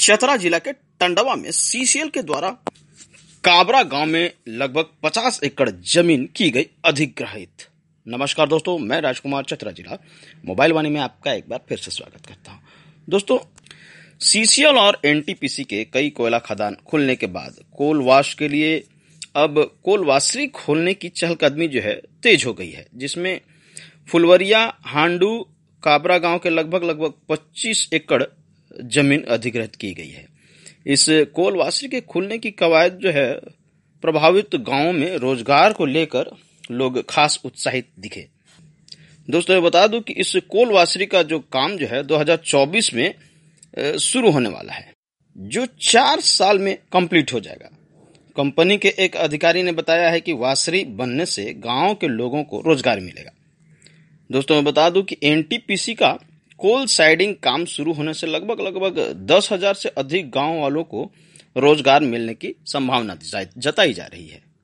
चतरा जिला के टंडवा में सीसीएल के द्वारा काबरा गांव में लगभग 50 एकड़ जमीन की गई अधिग्रहित। नमस्कार दोस्तों, मैं राजकुमार चतरा जिला मोबाइल वाणी में आपका एक बार फिर से स्वागत करता हूं। दोस्तों, सीसीएल और एनटीपीसी के कई कोयला खदान खुलने के बाद कोलवास के लिए अब कोलवासरी खोलने की चहलकदमी तेज हो गई है, जिसमें फुलवरिया, हांडू, काबरा गांव के लगभग 25 एकड़ जमीन अधिग्रहित की गई है। इस कोलवासरी के खुलने की कवायद प्रभावित गांवों में रोजगार को लेकर लोग खास उत्साहित दिखे। दोस्तों, बता दूं कि इस कोलवासरी का जो काम 2024 में शुरू होने वाला है, जो 4 साल में कंप्लीट हो जाएगा। कंपनी के एक अधिकारी ने बताया है कि वासरी बनने से गांव के लोगों को रोजगार मिलेगा। दोस्तों, मैं बता दूं कि एनटीपीसी का कोल साइडिंग काम शुरू होने से लगभग 10,000 से अधिक गांव वालों को रोजगार मिलने की संभावना जताई जा रही है।